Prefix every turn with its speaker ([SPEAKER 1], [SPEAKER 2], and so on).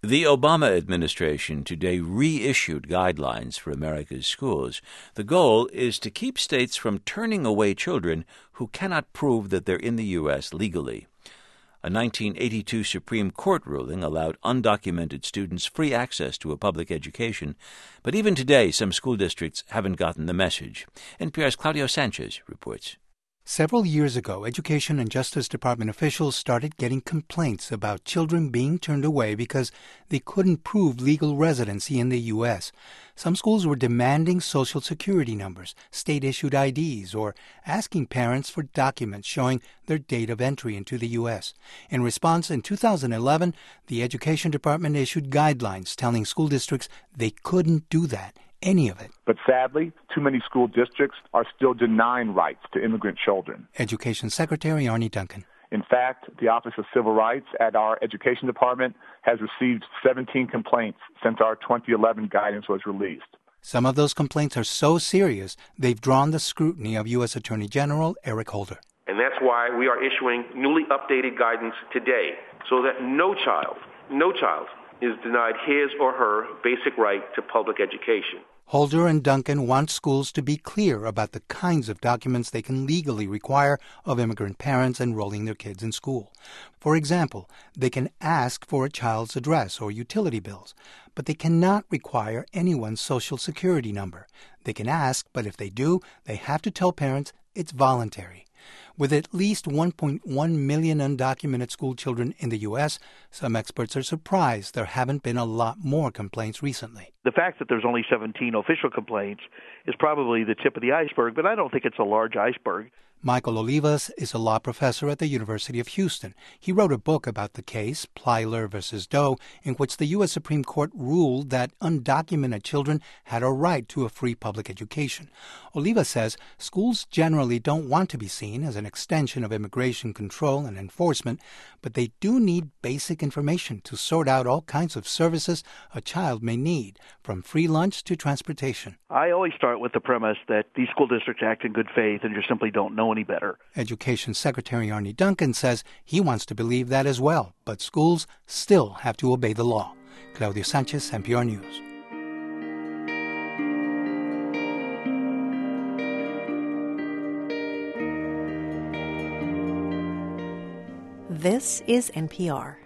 [SPEAKER 1] The Obama administration today reissued guidelines for America's schools. The goal is to keep states from turning away children who cannot prove that they're in the U.S. legally. A 1982 Supreme Court ruling allowed undocumented students free access to a public education, but even today some school districts haven't gotten the message. NPR's Claudio Sanchez reports.
[SPEAKER 2] Several years ago, Education and Justice Department officials started getting complaints about children being turned away because they couldn't prove legal residency in the U.S. Some schools were demanding Social Security numbers, state-issued IDs, or asking parents for documents showing their date of entry into the U.S. In response, in 2011, the Education Department issued guidelines telling school districts they couldn't do that. Any of it.
[SPEAKER 3] But sadly, too many school districts are still denying rights to immigrant children.
[SPEAKER 2] Education Secretary Arne Duncan.
[SPEAKER 3] In fact, the Office of Civil Rights at our Education Department has received 17 complaints since our 2011 guidance was released.
[SPEAKER 2] Some of those complaints are so serious, they've drawn the scrutiny of U.S. Attorney General Eric Holder.
[SPEAKER 4] And that's why we are issuing newly updated guidance today so that no child is denied his or her basic right to public education.
[SPEAKER 2] Holder and Duncan want schools to be clear about the kinds of documents they can legally require of immigrant parents enrolling their kids in school. For example, they can ask for a child's address or utility bills, but they cannot require anyone's Social Security number. They can ask, but if they do, they have to tell parents it's voluntary. With at least 1.1 million undocumented school children in the U.S., some experts are surprised there haven't been a lot more complaints recently.
[SPEAKER 5] The fact that there's only 17 official complaints is probably the tip of the iceberg, but I don't think it's a large iceberg.
[SPEAKER 2] Michael Olivas is a law professor at the University of Houston. He wrote a book about the case, Plyler v. Doe, in which the U.S. Supreme Court ruled that undocumented children had a right to a free public education. Olivas says schools generally don't want to be seen as an extension of immigration control and enforcement, but they do need basic information to sort out all kinds of services a child may need, from free lunch to transportation.
[SPEAKER 5] I always start with the premise that these school districts act in good faith and just simply don't know any better.
[SPEAKER 2] Education Secretary Arne Duncan says he wants to believe that as well, but schools still have to obey the law. Claudio Sanchez, NPR News.
[SPEAKER 6] This is NPR.